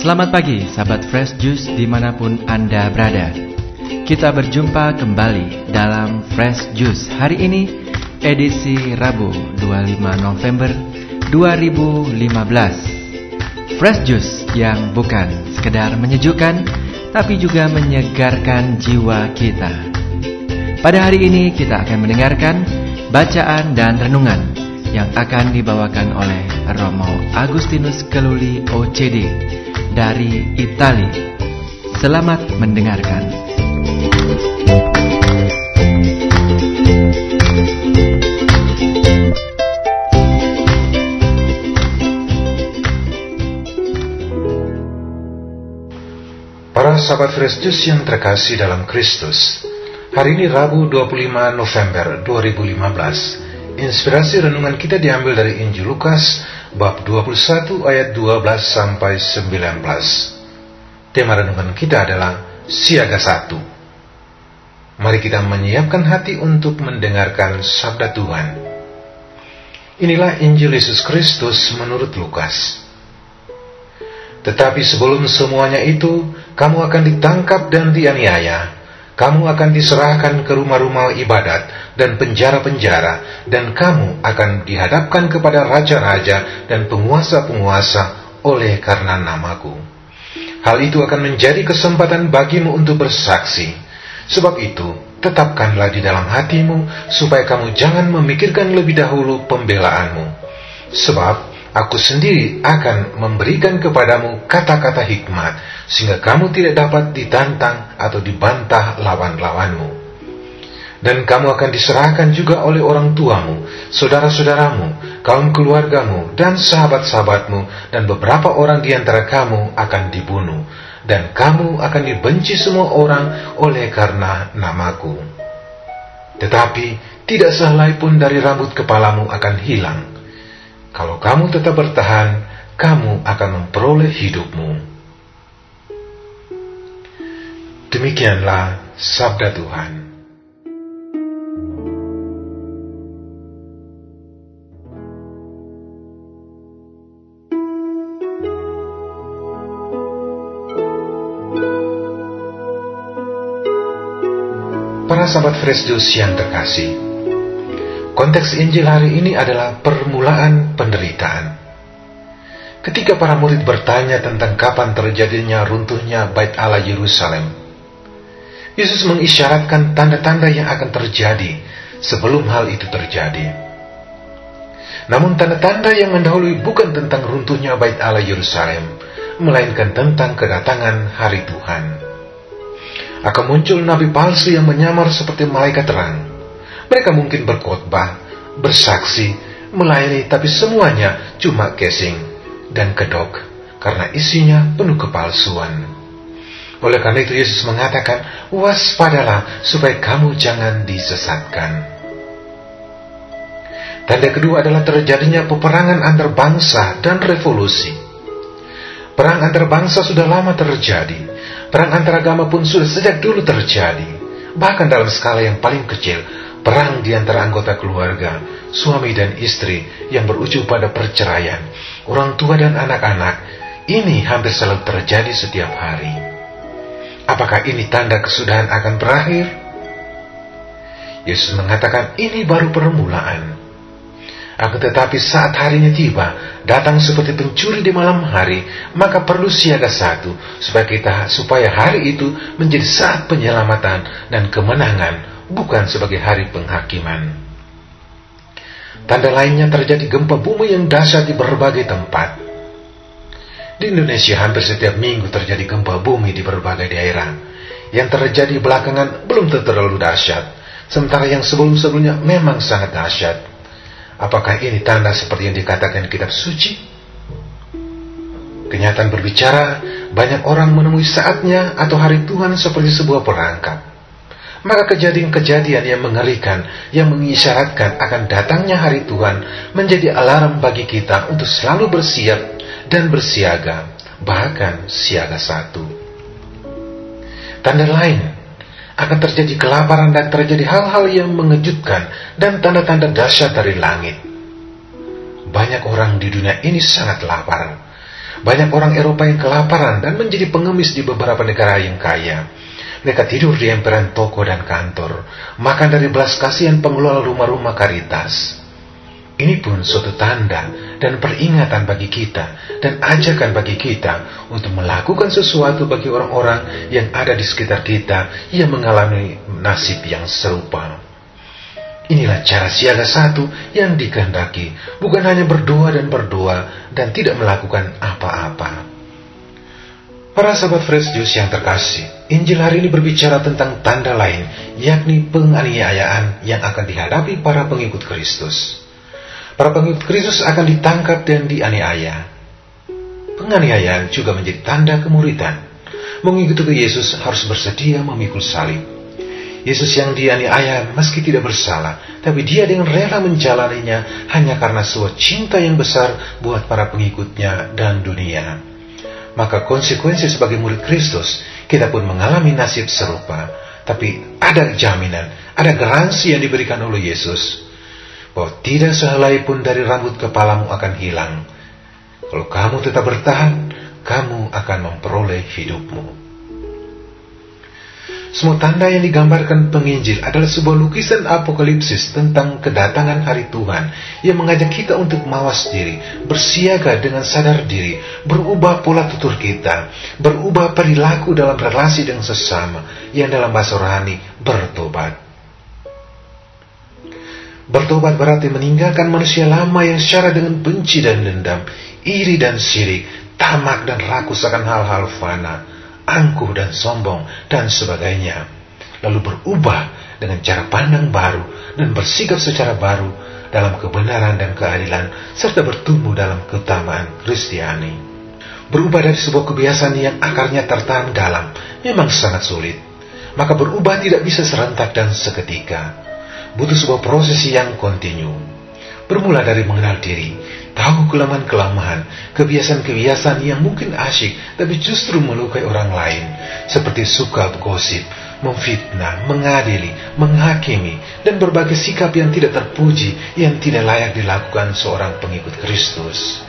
Selamat pagi, sahabat Fresh Juice dimanapun Anda berada. Kita berjumpa kembali dalam Fresh Juice hari ini, edisi Rabu 25 November 2015. Fresh Juice yang bukan sekedar menyejukkan, tapi juga menyegarkan jiwa kita. Pada hari ini kita akan mendengarkan bacaan dan renungan yang akan dibawakan oleh Romo Agustinus Keluli OCD dari Italia. Selamat mendengarkan. Para sahabat Fresh Juice yang terkasih dalam Kristus, hari ini Rabu 25 November 2015. Inspirasi renungan kita diambil dari Injil Lukas bab 21 ayat 12 sampai 19. Tema renungan kita adalah Siaga Satu. Mari kita menyiapkan hati untuk mendengarkan sabda Tuhan. Inilah Injil Yesus Kristus menurut Lukas. Tetapi sebelum semuanya itu, kamu akan ditangkap dan dianiaya. Kamu akan diserahkan ke rumah-rumah ibadat dan penjara-penjara, dan kamu akan dihadapkan kepada raja-raja dan penguasa-penguasa oleh karena namaku. Hal itu akan menjadi kesempatan bagimu untuk bersaksi. Sebab itu, tetapkanlah di dalam hatimu, supaya kamu jangan memikirkan lebih dahulu pembelaanmu. Sebab Aku sendiri akan memberikan kepadamu kata-kata hikmat, sehingga kamu tidak dapat ditantang atau dibantah lawan-lawanmu. Dan kamu akan diserahkan juga oleh orang tuamu, saudara-saudaramu, kaum keluargamu, dan sahabat-sahabatmu, dan beberapa orang di antara kamu akan dibunuh. Dan kamu akan dibenci semua orang oleh karena namaku. Tetapi tidak sehelai pun dari rambut kepalamu akan hilang. Kalau kamu tetap bertahan, kamu akan memperoleh hidupmu. Demikianlah sabda Tuhan. Para sahabat Fresh Juice yang terkasih, konteks Injil hari ini adalah permulaan penderitaan. Ketika para murid bertanya tentang kapan terjadinya runtuhnya Bait Allah Yerusalem, Yesus mengisyaratkan tanda-tanda yang akan terjadi sebelum hal itu terjadi. Namun tanda-tanda yang mendahului bukan tentang runtuhnya Bait Allah Yerusalem, melainkan tentang kedatangan hari Tuhan. Akan muncul nabi palsu yang menyamar seperti malaikat terang. Mereka mungkin berkhotbah, bersaksi, melayani, tapi semuanya cuma casing dan kedok, karena isinya penuh kepalsuan. Oleh karena itu Yesus mengatakan, waspadalah supaya kamu jangan disesatkan. Tanda kedua adalah terjadinya peperangan antar bangsa dan revolusi. Perang antar bangsa sudah lama terjadi. Perang antar agama pun sudah sejak dulu terjadi. Bahkan dalam skala yang paling kecil, perang di antara anggota keluarga, suami dan istri yang berujung pada perceraian, orang tua dan anak-anak, ini hampir selalu terjadi setiap hari. Apakah ini tanda kesudahan akan berakhir? Yesus mengatakan ini baru permulaan. Akan tetapi saat harinya tiba, datang seperti pencuri di malam hari, maka perlu siaga satu, supaya hari itu menjadi saat penyelamatan dan kemenangan, bukan sebagai hari penghakiman. Tanda lainnya terjadi gempa bumi yang dahsyat di berbagai tempat. Di Indonesia hampir setiap minggu terjadi gempa bumi di berbagai daerah. Yang terjadi belakangan belum terlalu dahsyat, sementara yang sebelum-sebelumnya memang sangat dahsyat. Apakah ini tanda seperti yang dikatakan kitab suci? Kenyataan berbicara, banyak orang menemui saatnya atau hari Tuhan seperti sebuah perangkap. Maka kejadian-kejadian yang mengerikan, yang mengisyaratkan akan datangnya hari Tuhan, menjadi alarm bagi kita untuk selalu bersiap dan bersiaga, bahkan siaga satu. Tanda lain, akan terjadi kelaparan dan terjadi hal-hal yang mengejutkan dan tanda-tanda dahsyat dari langit. Banyak orang di dunia ini sangat lapar. Banyak orang Eropa yang kelaparan dan menjadi pengemis di beberapa negara yang kaya. Mereka tidur di emperan toko dan kantor, makan dari belas kasihan pengelola rumah-rumah karitas. Ini pun suatu tanda dan peringatan bagi kita dan ajakan bagi kita untuk melakukan sesuatu bagi orang-orang yang ada di sekitar kita yang mengalami nasib yang serupa. Inilah cara siaga satu yang dikehendaki, bukan hanya berdoa dan tidak melakukan apa-apa. Para sahabat Fresh Juice yang terkasih, Injil hari ini berbicara tentang tanda lain, yakni penganiayaan yang akan dihadapi para pengikut Kristus. Para pengikut Kristus akan ditangkap dan dianiaya. Penganiayaan juga menjadi tanda kemuridan. Mengikuti Yesus harus bersedia memikul salib. Yesus yang dianiaya meski tidak bersalah, tapi dia dengan rela menjalaninya hanya karena sebuah cinta yang besar buat para pengikutnya dan dunia. Maka konsekuensi sebagai murid Kristus, kita pun mengalami nasib serupa. Tapi ada jaminan, ada garansi yang diberikan oleh Yesus, bahwa tidak sehelai pun dari rambut kepalamu akan hilang. Kalau kamu tetap bertahan, kamu akan memperoleh hidupmu. Semua tanda yang digambarkan penginjil adalah sebuah lukisan apokalipsis tentang kedatangan hari Tuhan yang mengajak kita untuk mawas diri, bersiaga dengan sadar diri, berubah pola tutur kita, berubah perilaku dalam relasi dengan sesama, yang dalam bahasa rohani bertobat. Bertobat berarti meninggalkan manusia lama yang syarat dengan benci dan dendam, iri dan sirik, tamak dan rakus akan hal-hal fana, angkuh dan sombong dan sebagainya. Lalu berubah dengan cara pandang baru dan bersikap secara baru dalam kebenaran dan keadilan, serta bertumbuh dalam keutamaan Kristiani. Berubah dari sebuah kebiasaan yang akarnya tertanam dalam memang sangat sulit. Maka berubah tidak bisa serentak dan seketika. Butuh sebuah proses yang kontinu. Bermula dari mengenal diri, tahu kelemahan-kelemahan, kebiasaan-kebiasaan yang mungkin asyik tapi justru melukai orang lain, seperti suka gosip, memfitnah, mengadili, menghakimi, dan berbagai sikap yang tidak terpuji, yang tidak layak dilakukan seorang pengikut Kristus.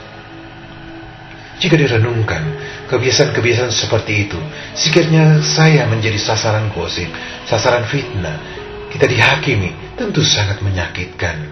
Jika direnungkan, kebiasaan-kebiasaan seperti itu, sekiranya saya menjadi sasaran gosip, sasaran fitnah, kita dihakimi, tentu sangat menyakitkan.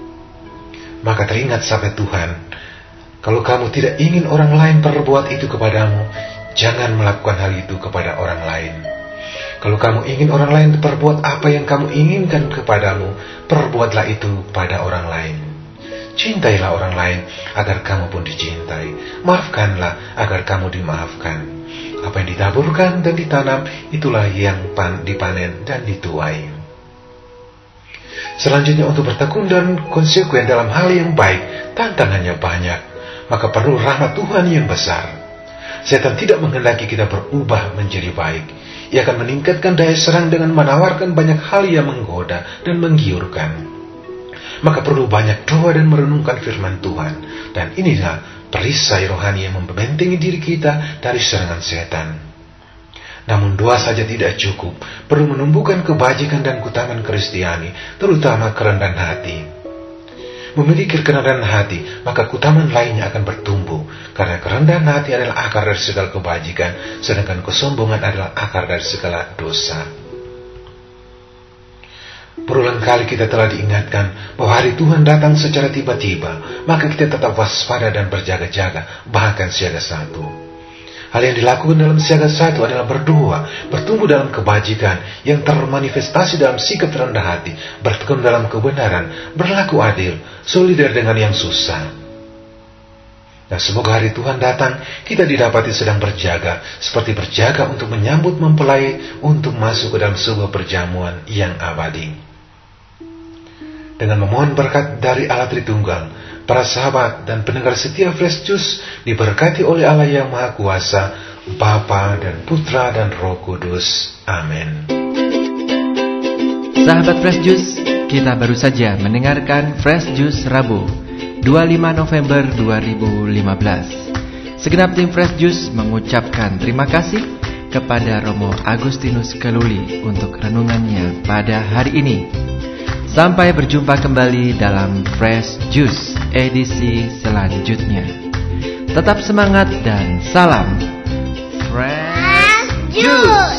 Maka teringat sabda Tuhan, kalau kamu tidak ingin orang lain berbuat itu kepadamu, jangan melakukan hal itu kepada orang lain. Kalau kamu ingin orang lain berbuat apa yang kamu inginkan kepadamu, perbuatlah itu pada orang lain. Cintailah orang lain agar kamu pun dicintai. Maafkanlah agar kamu dimaafkan. Apa yang ditaburkan dan ditanam, itulah yang dipanen dan dituai. Selanjutnya, untuk bertekun dan konsekuen dalam hal yang baik, tantangannya banyak, maka perlu rahmat Tuhan yang besar. Setan tidak menghendaki kita berubah menjadi baik. Ia akan meningkatkan daya serang dengan menawarkan banyak hal yang menggoda dan menggiurkan. Maka perlu banyak doa dan merenungkan firman Tuhan. Dan inilah perisai rohani yang membentengi diri kita dari serangan setan. Namun doa saja tidak cukup, perlu menumbuhkan kebajikan dan keutamaan Kristiani, terutama kerendahan hati. Memiliki kerendahan hati, maka keutamaan lainnya akan bertumbuh, karena kerendahan hati adalah akar dari segala kebajikan, sedangkan kesombongan adalah akar dari segala dosa. Berulang kali kita telah diingatkan bahwa hari Tuhan datang secara tiba-tiba, maka kita tetap waspada dan berjaga-jaga, bahkan siaga satu. Hal yang dilakukan dalam siaga satu adalah berdoa, bertumbuh dalam kebajikan yang termanifestasi dalam sikap rendah hati, bertekun dalam kebenaran, berlaku adil, solidar dengan yang susah. Dan semoga hari Tuhan datang, kita didapati sedang berjaga, seperti berjaga untuk menyambut mempelai untuk masuk ke dalam sebuah perjamuan yang abadi. Dengan memohon berkat dari Allah Tritunggal, para sahabat dan pendengar setia Fresh Juice diberkati oleh Allah yang Maha Kuasa, Bapa dan Putra dan Roh Kudus. Amin. Sahabat Fresh Juice, kita baru saja mendengarkan Fresh Juice Rabu 25 November 2015. Segenap tim Fresh Juice mengucapkan terima kasih kepada Romo Agustinus Keluli untuk renungannya pada hari ini. Sampai berjumpa kembali dalam Fresh Juice edisi selanjutnya. Tetap semangat dan salam Fresh Juice.